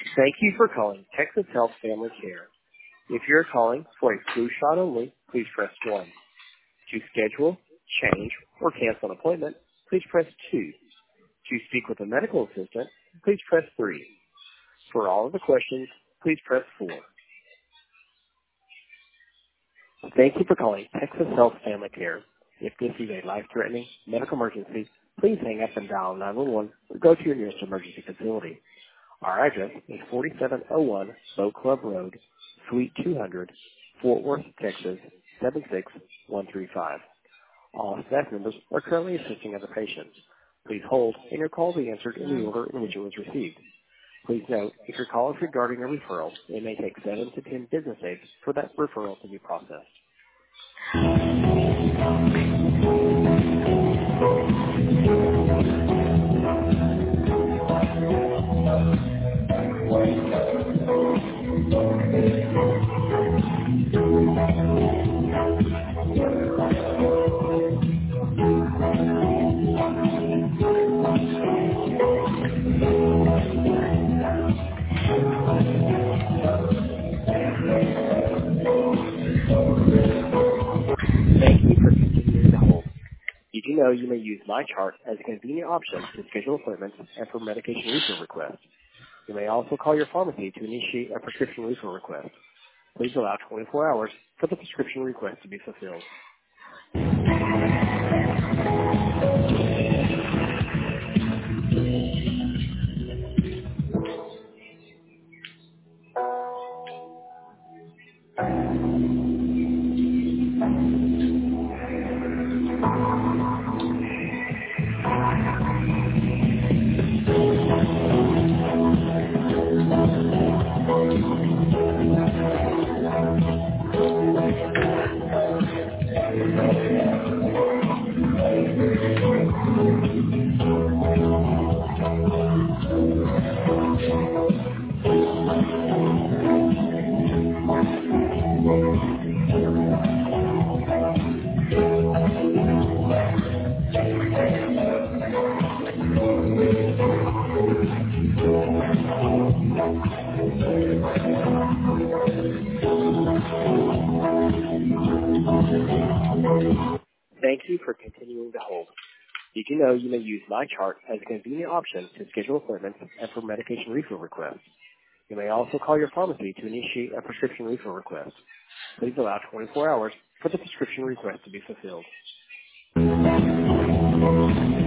Thank you for calling Texas Health Family Care. If you're calling for a flu shot only, please press 1. To schedule, change, or cancel an appointment, please press 2. To speak with a medical assistant, please press 3. For all of the questions, please press 4. Thank you for calling Texas Health Family Care. If this is a life-threatening medical emergency, please hang up and dial 911 or go to your nearest emergency facility. Our address is 4701 Boat Club Road, Suite 200, Fort Worth, Texas, 76135. All staff members are currently assisting other patients. Please hold, and your call will be answered in the order in which it was received. Please note, if your call is regarding a referral, it may take 7 to 10 business days for that referral to be processed. Thank you for continuing to hold. Did you know you may use MyChart as a convenient option to schedule appointments and for medication refill requests? You may also call your pharmacy to initiate a prescription refill request. Please allow 24 hours for the prescription request to be fulfilled. Thank you for continuing to hold. Did you know you may use MyChart as a convenient option to schedule appointments and for medication refill requests? You may also call your pharmacy to initiate a prescription refill request. Please allow 24 hours for the prescription request to be fulfilled.